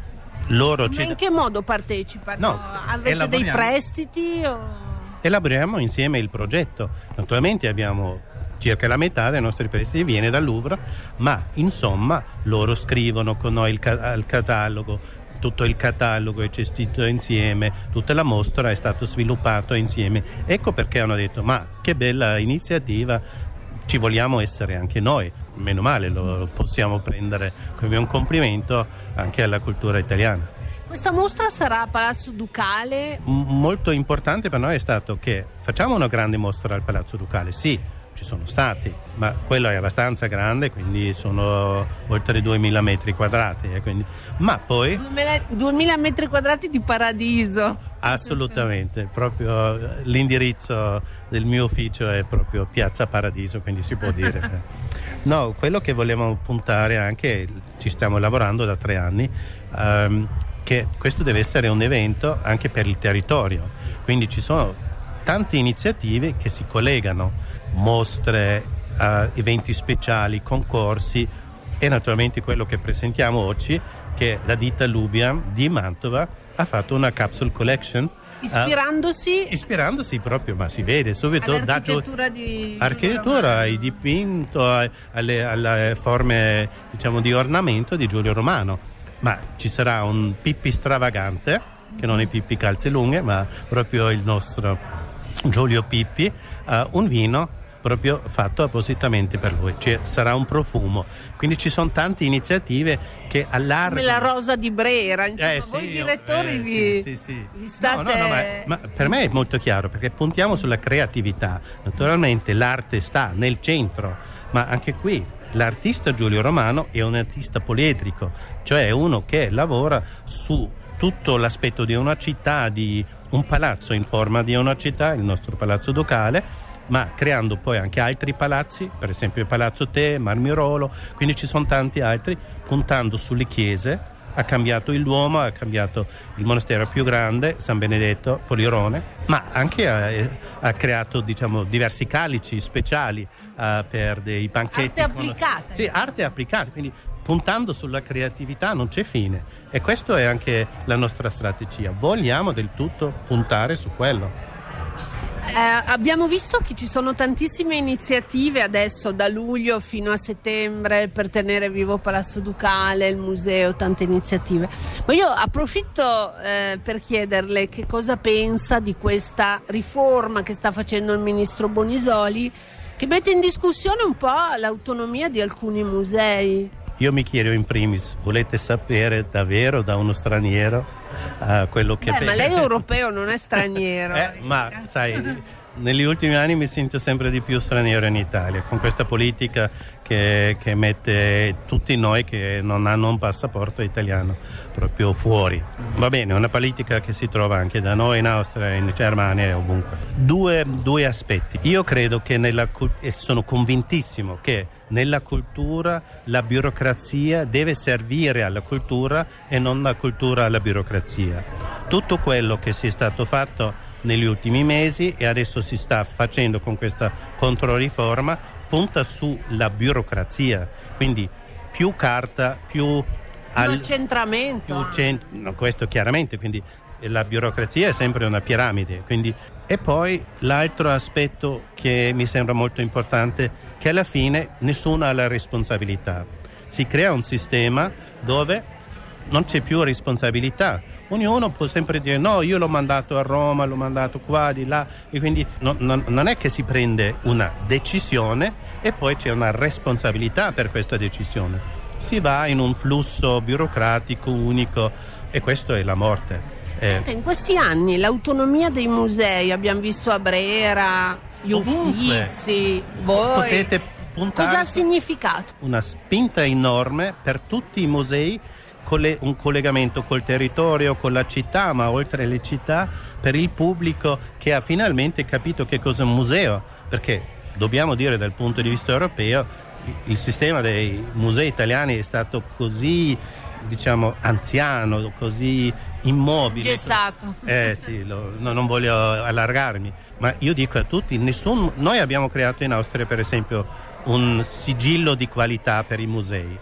loro Ma ci... in che modo partecipano? No, avete dei prestiti? O... Elaboriamo insieme il progetto. Naturalmente abbiamo circa la metà dei nostri prestiti viene dal Louvre, ma insomma loro scrivono con noi il, ca- il catalogo, tutto il catalogo è gestito insieme, tutta la mostra è stato sviluppato insieme. Ecco perché hanno detto: ma che bella iniziativa, ci vogliamo essere anche noi. Meno male, lo possiamo prendere come un complimento anche alla cultura italiana. Questa mostra sarà a Palazzo Ducale? M- molto importante per noi è stato che facciamo una grande mostra al Palazzo Ducale, sì, ci sono stati, ma quello è abbastanza grande, quindi sono oltre duemila metri quadrati, eh, quindi... ma poi... duemila metri quadrati di paradiso. Assolutamente, proprio l'indirizzo del mio ufficio è proprio Piazza Paradiso, quindi si può dire. No, quello che vogliamo puntare anche, ci stiamo lavorando da tre anni, um, che questo deve essere un evento anche per il territorio, quindi ci sono tante iniziative che si collegano, mostre, uh, eventi speciali, concorsi e naturalmente quello che presentiamo oggi, che la ditta Lubiam di Mantova ha fatto una capsule collection. Ispirandosi? Uh, ispirandosi proprio, ma si vede subito all'architettura di architettura, ai dipinto, alle, alle forme, diciamo, di ornamento di Giulio Romano. Ma ci sarà un Pippi stravagante, che non è Pippi calze lunghe, ma proprio il nostro Giulio Pippi, uh, un vino proprio fatto appositamente per lui, cioè sarà un profumo, quindi ci sono tante iniziative che allargano. Come la Rosa di Brera, insomma, eh, voi sì, direttori eh, vi, sì, sì, sì. vi state... No, no, no, ma, ma per me è molto chiaro, perché puntiamo sulla creatività, naturalmente l'arte sta nel centro, ma anche qui l'artista Giulio Romano è un artista poliedrico, cioè uno che lavora su tutto l'aspetto di una città, di un palazzo in forma di una città, il nostro Palazzo Ducale, ma creando poi anche altri palazzi, per esempio il Palazzo Te, Marmirolo, quindi ci sono tanti altri, puntando sulle chiese. Ha cambiato il Duomo, ha cambiato il monastero più grande, San Benedetto, Polirone, ma anche ha, ha creato, diciamo, diversi calici speciali uh, per dei banchetti. Arte applicata. Sì, arte applicata, quindi puntando sulla creatività non c'è fine, e questa è anche la nostra strategia, vogliamo del tutto puntare su quello. Eh, abbiamo visto che ci sono tantissime iniziative adesso da luglio fino a settembre per tenere vivo Palazzo Ducale, il museo, tante iniziative. Ma io approfitto eh, per chiederle che cosa pensa di questa riforma che sta facendo il ministro Bonisoli, che mette in discussione un po' l'autonomia di alcuni musei. Io mi chiedo in primis, volete sapere davvero da uno straniero uh, quello che... Beh, ma lei è europeo, non è straniero. eh, ma sai, negli ultimi anni mi sento sempre di più straniero in Italia, con questa politica che, che mette tutti noi che non hanno un passaporto italiano proprio fuori. Va bene, è una politica che si trova anche da noi in Austria, in Germania e ovunque. Due, due aspetti. Io credo che nella e sono convintissimo che nella cultura la burocrazia deve servire alla cultura e non la cultura alla burocrazia. Tutto quello che si è stato fatto negli ultimi mesi e adesso si sta facendo con questa controriforma punta sulla burocrazia, quindi più carta, più, al... accentramento. Più cent... no, questo chiaramente, quindi la burocrazia è sempre una piramide, quindi... E poi l'altro aspetto che mi sembra molto importante, che alla fine nessuno ha la responsabilità. Si crea un sistema dove non c'è più responsabilità. Ognuno può sempre dire no, io l'ho mandato a Roma, l'ho mandato qua, di là, e quindi non, non, non è che si prende una decisione e poi c'è una responsabilità per questa decisione. Si va in un flusso burocratico unico e questo è la morte. Senta, in questi anni l'autonomia dei musei, abbiamo visto a Brera, gli ovunque. Uffizi, voi, potete puntare. Cosa ha significato? Una spinta enorme per tutti i musei, con le, un collegamento col territorio, con la città, ma oltre le città, per il pubblico che ha finalmente capito che cos'è un museo, perché dobbiamo dire dal punto di vista europeo il sistema dei musei italiani è stato così, diciamo, anziano, così immobile. Gessato. Eh sì, lo, no, non voglio allargarmi, ma io dico a tutti, nessun, noi abbiamo creato in Austria per esempio un sigillo di qualità per i musei.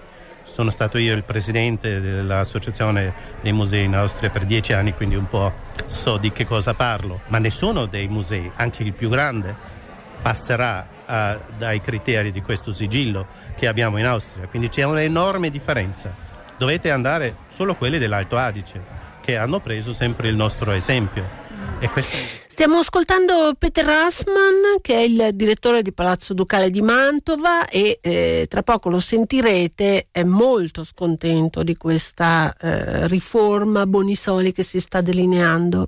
sono stato io il presidente dell'associazione dei musei in Austria per dieci anni, quindi un po' so di che cosa parlo, ma nessuno dei musei, anche il più grande, passerà uh, dai criteri di questo sigillo che abbiamo in Austria, quindi c'è un'enorme differenza. Dovete andare solo quelli dell'Alto Adige, che hanno preso sempre il nostro esempio. E questo... Stiamo ascoltando Peter Assmann, che è il direttore di Palazzo Ducale di Mantova, e eh, tra poco lo sentirete, è molto scontento di questa eh, riforma Bonisoli che si sta delineando.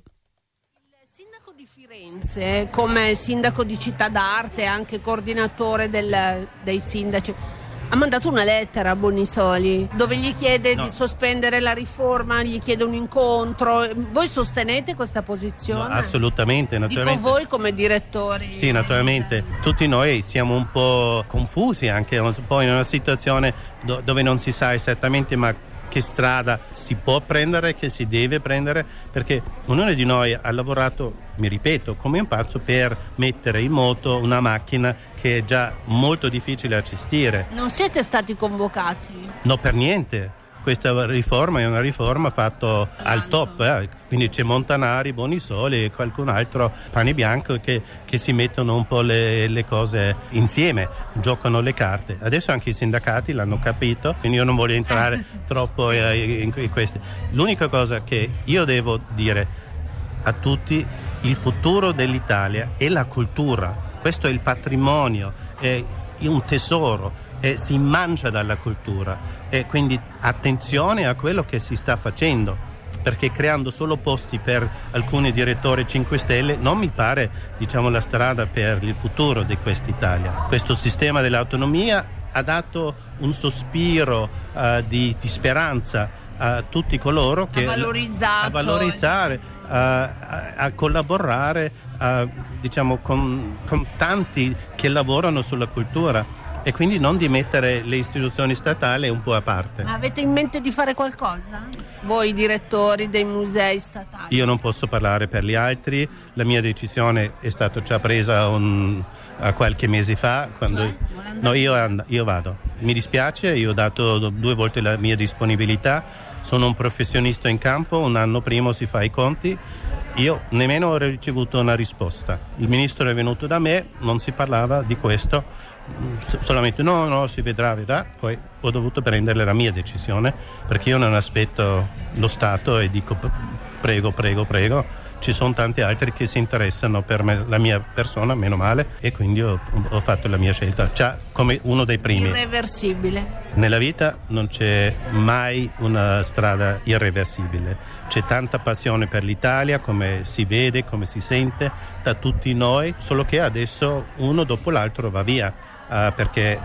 Il sindaco di Firenze, come sindaco di Città d'Arte, anche coordinatore del, dei sindaci, ha mandato una lettera a Bonisoli dove gli chiede no. di sospendere la riforma, gli chiede un incontro. Voi sostenete questa posizione? No, assolutamente, naturalmente. Dico voi come direttori. Sì, naturalmente. Tutti noi siamo un po' confusi, anche un po' in una situazione do- dove non si sa esattamente ma che strada si può prendere, che si deve prendere, perché ognuno di noi ha lavorato, mi ripeto, come un pazzo per mettere in moto una macchina che è già molto difficile da gestire. Non siete stati convocati? No, per niente. Questa riforma è una riforma fatta al top, eh? Quindi c'è Montanari, Bonisoli e qualcun altro, Pane Bianco, che, che si mettono un po' le, le cose insieme, giocano le carte. Adesso anche i sindacati l'hanno capito, quindi io non voglio entrare troppo in, in queste. L'unica cosa che io devo dire a tutti, il futuro dell'Italia è la cultura, questo è il patrimonio, è un tesoro. E si mangia dalla cultura, e quindi attenzione a quello che si sta facendo, perché creando solo posti per alcuni direttori cinque Stelle non mi pare, diciamo, la strada per il futuro di quest'Italia. Questo sistema dell'autonomia ha dato un sospiro uh, di, di speranza a tutti coloro che ha valorizzato, a valorizzare, uh, a, a collaborare uh, diciamo con, con tanti che lavorano sulla cultura. E quindi non di mettere le istituzioni statali un po' a parte. Ma avete in mente di fare qualcosa? Voi direttori dei musei statali? Io non posso parlare per gli altri, la mia decisione è stata già presa un, a qualche mese fa. Quando cioè, no, io, and- io vado. Mi dispiace, io ho dato due volte la mia disponibilità, sono un professionista in campo, un anno prima si fa i conti. Io nemmeno ho ricevuto una risposta. Il ministro è venuto da me, non si parlava di questo, solamente no, no, si vedrà, vedrà. Poi ho dovuto prendere la mia decisione, perché io non aspetto lo Stato e dico prego, prego, prego. Ci sono tanti altri che si interessano per me, la mia persona, meno male, e quindi ho, ho fatto la mia scelta, già come uno dei primi. Irreversibile. Nella vita non c'è mai una strada irreversibile, c'è tanta passione per l'Italia, come si vede, come si sente da tutti noi, solo che adesso uno dopo l'altro va via, uh, perché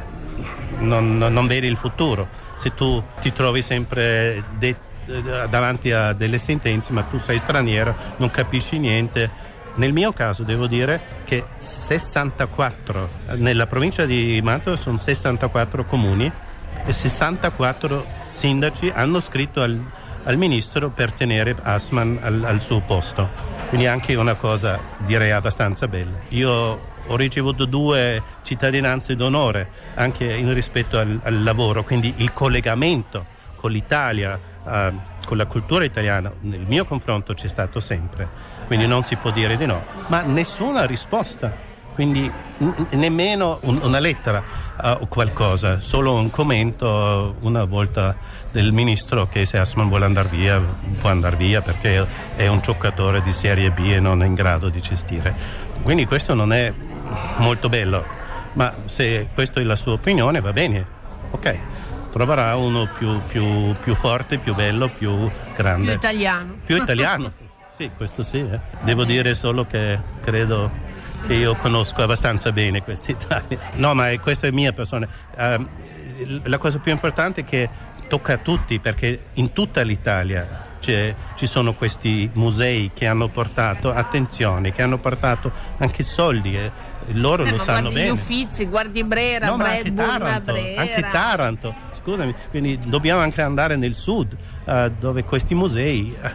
non, non, non vedi il futuro. Se tu ti trovi sempre detto davanti a delle sentenze, ma tu sei straniero, non capisci niente. Nel mio caso devo dire che sessantaquattro nella provincia di Mantova sono sessantaquattro comuni e sessantaquattro sindaci hanno scritto al, al ministro per tenere Assmann al, al suo posto, quindi anche una cosa direi abbastanza bella. Io ho ricevuto due cittadinanze d'onore anche in rispetto al, al lavoro, quindi il collegamento con l'Italia, Uh, con la cultura italiana nel mio confronto c'è stato sempre, quindi non si può dire di no, ma nessuna risposta, quindi n- nemmeno un- una lettera uh, o qualcosa, solo un commento una volta del ministro che se Assmann vuole andare via può andare via perché è un giocatore di serie B e non è in grado di gestire, quindi questo non è molto bello, ma se questa è la sua opinione va bene, ok, troverà uno più, più, più forte, più bello, più grande. Più italiano. Più italiano, sì, questo sì. Eh. Devo dire solo che credo che io conosco abbastanza bene questa Italia. No, ma questa è mia persona. Uh, la cosa più importante è che tocca a tutti, perché in tutta l'Italia c'è, ci sono questi musei che hanno portato attenzione, che hanno portato anche soldi. Eh. Loro eh, lo sanno guardi bene. Gli Uffizi, guardi Brera, no, Bre- anche Burna, Taranto, Brera. anche Taranto, scusami, quindi dobbiamo anche andare nel sud, uh, dove questi musei uh, uh,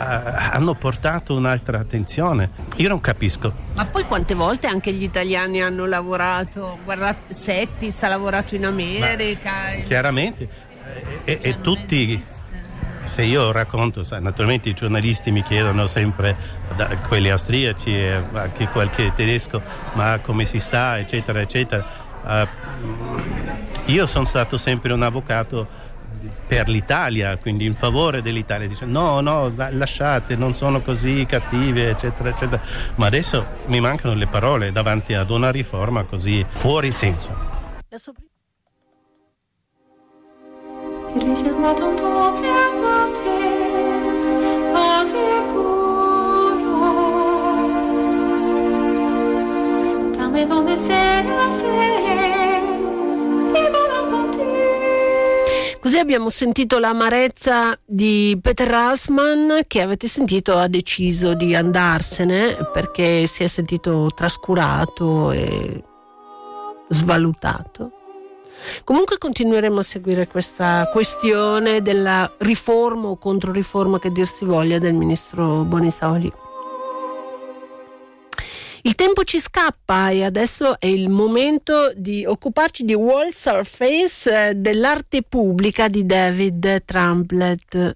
hanno portato un'altra attenzione. Io non capisco. Ma poi quante volte anche gli italiani hanno lavorato? Guardate, Settis ha lavorato in America. Ma, chiaramente. e, e tutti, se io racconto, sai, naturalmente i giornalisti mi chiedono sempre, da, quelli austriaci e anche qualche tedesco, ma come si sta, eccetera, eccetera. Uh, io sono stato sempre un avvocato per l'Italia, quindi in favore dell'Italia, dice no, no, lasciate, non sono così cattivi, eccetera, eccetera. Ma adesso mi mancano le parole davanti ad una riforma così fuori senso. Riservato un tuo pianote a che curo dame donde sera fere e balabanti. Così abbiamo sentito l'amarezza di Peter Rasman, che avete sentito ha deciso di andarsene perché si è sentito trascurato e svalutato. Comunque continueremo a seguire questa questione della riforma o controriforma, che dir si voglia, del ministro Bonisoli. Il tempo ci scappa e adesso è il momento di occuparci di Wall Surface, dell'arte pubblica di David Tramplet.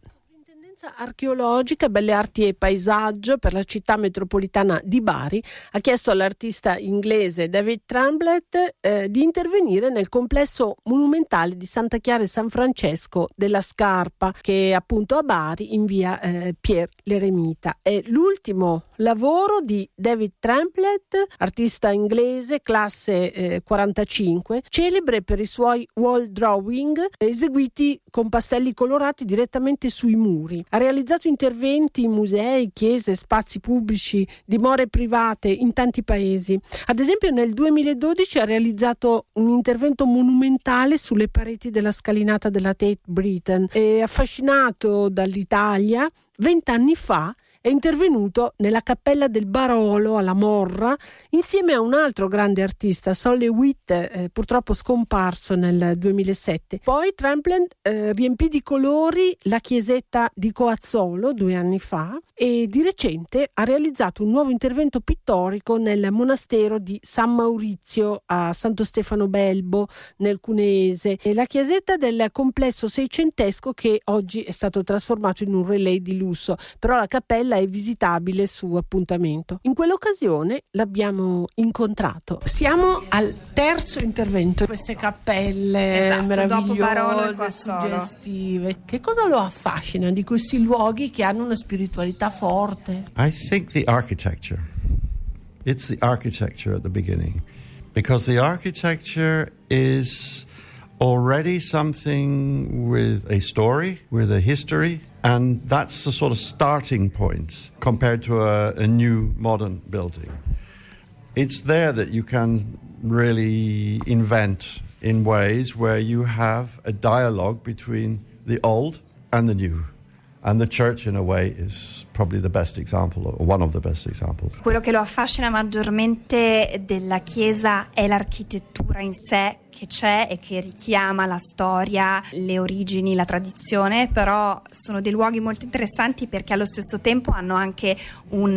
Archeologica, belle arti e paesaggio per la città metropolitana di Bari ha chiesto all'artista inglese David Tramplet eh, di intervenire nel complesso monumentale di Santa Chiara e San Francesco della Scarpa, che è appunto a Bari in via eh, Pier l'Eremita. È l'ultimo lavoro di David Tramplet, artista inglese, classe eh, quarantacinque, celebre per i suoi wall drawing eseguiti con pastelli colorati direttamente sui muri. Ha realizzato interventi in musei, chiese, spazi pubblici, dimore private in tanti paesi. Ad esempio nel duemiladodici ha realizzato un intervento monumentale sulle pareti della scalinata della Tate Britain e, affascinato dall'Italia, vent'anni fa è intervenuto nella cappella del Barolo alla Morra insieme a un altro grande artista, Solly Witt, eh, purtroppo scomparso nel duemilasette. Poi Tramplet eh, riempì di colori la chiesetta di Coazzolo due anni fa e di recente ha realizzato un nuovo intervento pittorico nel monastero di San Maurizio a Santo Stefano Belbo nel Cuneese, e la chiesetta del complesso seicentesco che oggi è stato trasformato in un relay di lusso, però la cappella è visitabile su appuntamento. In quell'occasione l'abbiamo incontrato. Siamo al terzo intervento. Queste cappelle esatto, meravigliose, suggestive. Che cosa lo affascina di questi luoghi che hanno una spiritualità forte? I think the architecture. It's the architecture at the beginning, because the architecture is already something with a story, with a history, and that's the sort of starting point compared to a, a new modern building. It's there that you can really invent in ways where you have a dialogue between the old and the new. And the church, in a way, is probably the best example, or one of the best examples. Quello che lo affascina maggiormente della chiesa è l'architettura in sé che c'è e che richiama la storia, le origini, la tradizione, però sono dei luoghi molto interessanti perché allo stesso tempo hanno anche un,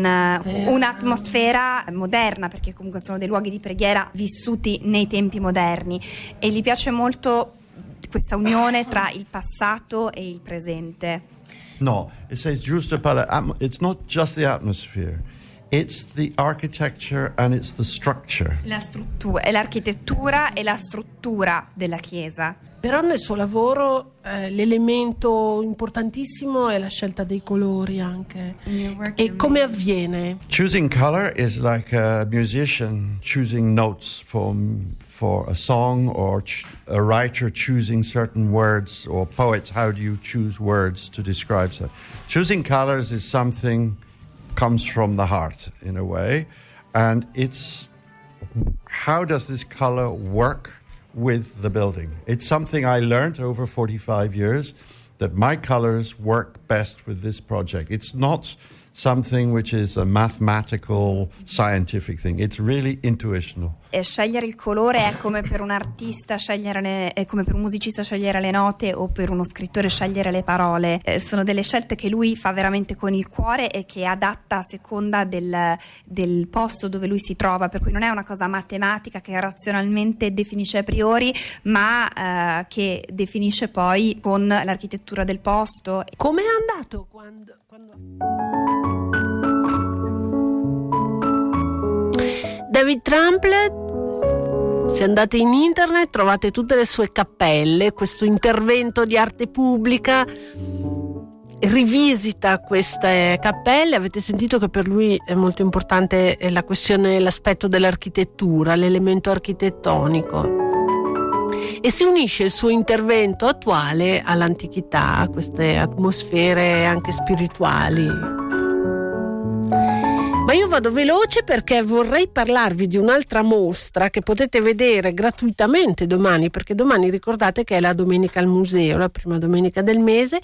un'atmosfera moderna, perché comunque sono dei luoghi di preghiera vissuti nei tempi moderni, e gli piace molto questa unione tra il passato e il presente. No, it says giusto per la, it's not just the atmosphere, it's the architecture and it's the structure. La struttura, è l'architettura e la struttura della chiesa. Però nel suo lavoro eh, l'elemento importantissimo è la scelta dei colori anche. E come avviene? Choosing color is like a musician choosing notes for, for a song, or ch- a writer choosing certain words, or poets, how do you choose words to describe something? Choosing colors is something comes from the heart in a way, and it's how does this color work with the building. It's something I learned over forty-five years, that my colors work best with this project. It's not something which is a mathematical, scientific thing. It's really intuitional. eh, scegliere il colore è come per un artista scegliere le, è come per un musicista scegliere le note o per uno scrittore scegliere le parole. Eh, sono delle scelte che lui fa veramente con il cuore e che adatta a seconda del, del posto dove lui si trova, per cui non è una cosa matematica che razionalmente definisce a priori, ma eh, che definisce poi con l'architettura del posto. Come è andato quando... quando... David Tramplet, se andate in internet trovate tutte le sue cappelle, questo intervento di arte pubblica, rivisita queste cappelle. Avete sentito che per lui è molto importante la questione, l'aspetto dell'architettura, l'elemento architettonico, e si unisce il suo intervento attuale all'antichità, a queste atmosfere anche spirituali. Ma io vado veloce perché vorrei parlarvi di un'altra mostra che potete vedere gratuitamente domani, perché domani ricordate che è la domenica al museo, la prima domenica del mese,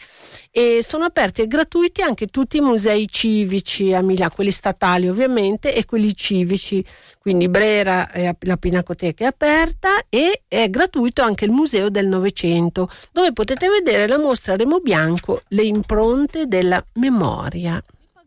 e sono aperti e gratuiti anche tutti i musei civici a Milano, quelli statali ovviamente e quelli civici, quindi Brera, eh, la Pinacoteca è aperta, e è gratuito anche il Museo del Novecento, dove potete vedere la mostra Remo Bianco, le impronte della memoria.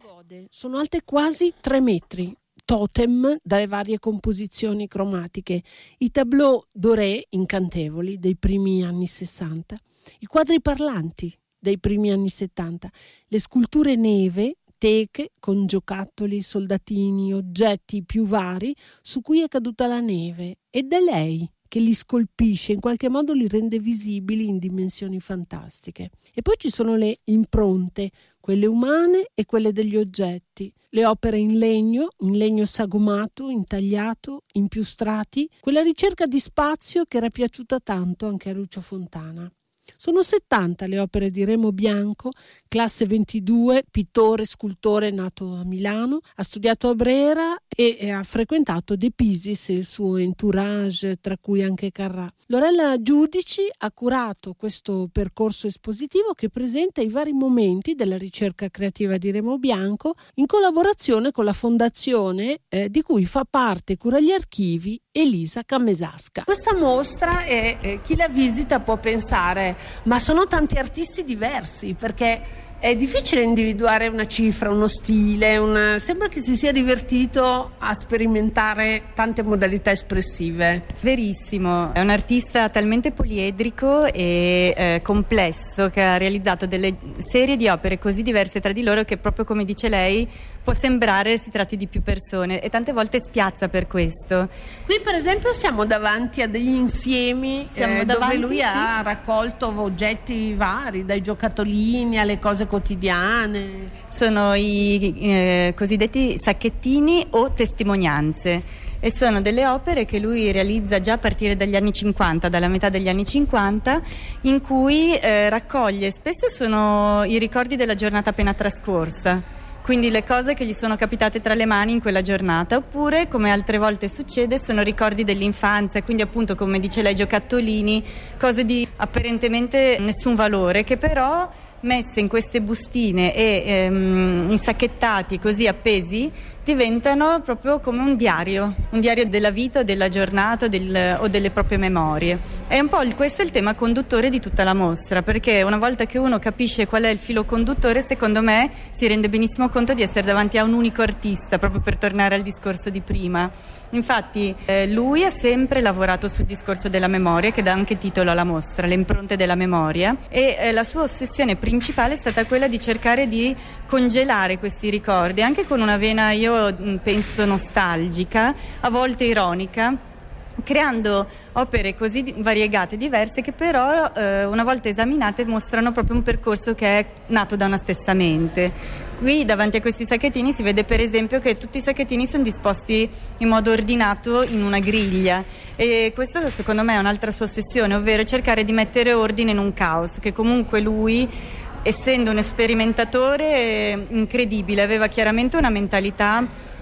Sono alte quasi tre metri, totem dalle varie composizioni cromatiche, i tableau doré incantevoli dei primi anni sessanta, i quadri parlanti dei primi anni settanta, le sculture neve, teche con giocattoli, soldatini, oggetti più vari su cui è caduta la neve, ed è lei che li scolpisce, in qualche modo li rende visibili in dimensioni fantastiche. E poi ci sono le impronte, quelle umane e quelle degli oggetti, le opere in legno, in legno sagomato, intagliato, in più strati, quella ricerca di spazio che era piaciuta tanto anche a Lucio Fontana. Sono settanta le opere di Remo Bianco, classe ventidue, pittore, scultore nato a Milano, ha studiato a Brera e, e ha frequentato De Pisis e il suo entourage, tra cui anche Carrà. Lorella Giudici ha curato questo percorso espositivo che presenta i vari momenti della ricerca creativa di Remo Bianco in collaborazione con la fondazione eh, di cui fa parte e cura gli archivi Elisa Camesasca. Questa mostra è, eh, chi la visita può pensare, ma sono tanti artisti diversi, perché è difficile individuare una cifra, uno stile, una... sembra che si sia divertito a sperimentare tante modalità espressive. Verissimo, è un artista talmente poliedrico e eh, complesso che ha realizzato delle serie di opere così diverse tra di loro che, proprio come dice lei, può sembrare si tratti di più persone, e tante volte spiazza per questo. Qui per esempio siamo davanti a degli insiemi eh, davanti, dove lui sì. ha raccolto oggetti vari, dai giocattolini alle cose quotidiane. Sono i eh, cosiddetti sacchettini o testimonianze, e sono delle opere che lui realizza già a partire dagli anni cinquanta, dalla metà degli anni cinquanta, in cui eh, raccoglie, spesso sono i ricordi della giornata appena trascorsa, quindi le cose che gli sono capitate tra le mani in quella giornata, oppure, come altre volte succede, sono ricordi dell'infanzia, quindi appunto, come dice lei, giocattolini, cose di apparentemente nessun valore, che però messe in queste bustine e ehm, insacchettati, così appesi, diventano proprio come un diario, un diario della vita, della giornata del, o delle proprie memorie. È un po' il, questo è il tema conduttore di tutta la mostra, perché una volta che uno capisce qual è il filo conduttore, secondo me si rende benissimo conto di essere davanti a un unico artista, proprio per tornare al discorso di prima. Infatti eh, lui ha sempre lavorato sul discorso della memoria, che dà anche titolo alla mostra, le impronte della memoria, e eh, la sua ossessione principale è stata quella di cercare di congelare questi ricordi, anche con una vena, io penso, nostalgica, a volte ironica, creando opere così variegate e diverse che però eh, una volta esaminate mostrano proprio un percorso che è nato da una stessa mente. Qui davanti a questi sacchettini si vede per esempio che tutti i sacchettini sono disposti in modo ordinato in una griglia, e questo secondo me è un'altra sua ossessione, ovvero cercare di mettere ordine in un caos che comunque lui, essendo un sperimentatore incredibile, aveva chiaramente una mentalità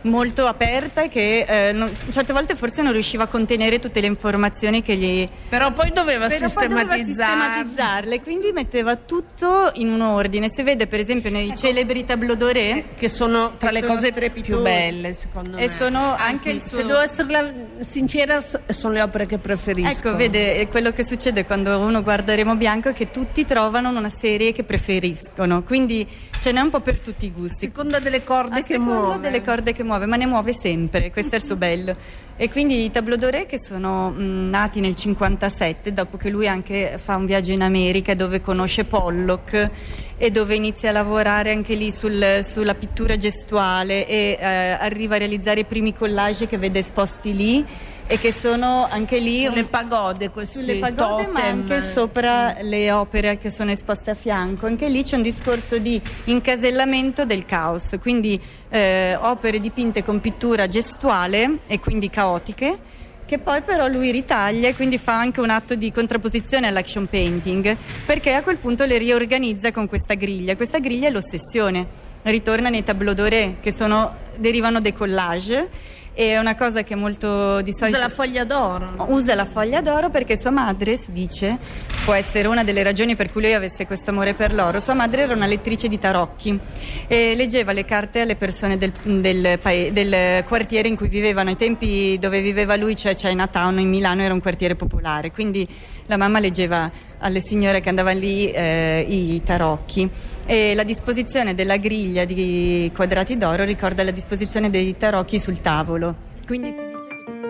molto aperta che eh, non, certe volte forse non riusciva a contenere tutte le informazioni che gli... Però poi doveva Però sistematizzarle. poi doveva sistematizzarle, quindi metteva tutto in un ordine. Se vede per esempio nei ecco, celebri tableau doré, che sono tra le cose più belle secondo me. E sono anche Anzi, il suo... se devo essere la, sincera, sono le opere che preferisco. Ecco, vede, quello che succede quando uno guarda Remo Bianco è che tutti trovano una serie che preferiscono, quindi ce n'è un po' per tutti i gusti. A seconda delle corde A che seconda muove. delle corde che muove, ma ne muove sempre, questo è il suo bello. E quindi i tableau doré che sono mh, nati nel cinquantasette, dopo che lui anche fa un viaggio in America dove conosce Pollock e dove inizia a lavorare anche lì sul, sulla pittura gestuale e eh, arriva a realizzare i primi collage che vede esposti lì e che sono anche lì sulle pagode, questi sulle pagode, totem, ma anche sopra le opere che sono esposte a fianco. Anche lì c'è un discorso di incasellamento del caos, quindi eh, opere dipinte con pittura gestuale e quindi caotiche, che poi però lui ritaglia e quindi fa anche un atto di contrapposizione all'action painting, perché a quel punto le riorganizza con questa griglia. Questa griglia è l'ossessione, ritorna nei tableau doré che sono, derivano dai collage. E è una cosa che molto di solito usa la foglia d'oro. Usa la foglia d'oro perché sua madre, si dice, può essere una delle ragioni per cui lui avesse questo amore per l'oro. Sua madre era una lettrice di tarocchi e leggeva le carte alle persone del, del, paese, del quartiere in cui vivevano. Ai tempi dove viveva lui, cioè Chinatown in Milano, era un quartiere popolare, quindi la mamma leggeva alle signore che andavano lì eh, i tarocchi. E la disposizione della griglia di quadrati d'oro ricorda la disposizione dei tarocchi sul tavolo. Quindi si dice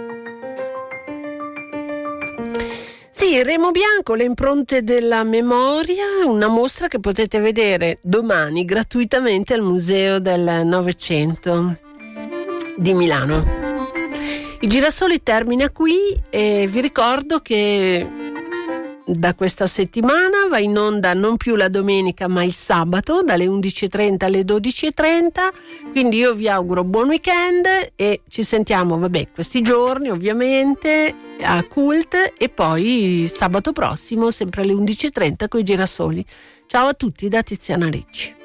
che sì, Remo Bianco, le impronte della memoria, una mostra che potete vedere domani gratuitamente al Museo del Novecento di Milano. Il Girasoli termina qui e vi ricordo che da questa settimana va in onda non più la domenica ma il sabato dalle undici e trenta alle dodici e trenta, quindi io vi auguro buon weekend e ci sentiamo vabbè questi giorni ovviamente a Cult e poi sabato prossimo sempre alle undici e trenta con i Girasoli. Ciao a tutti da Tiziana Ricci.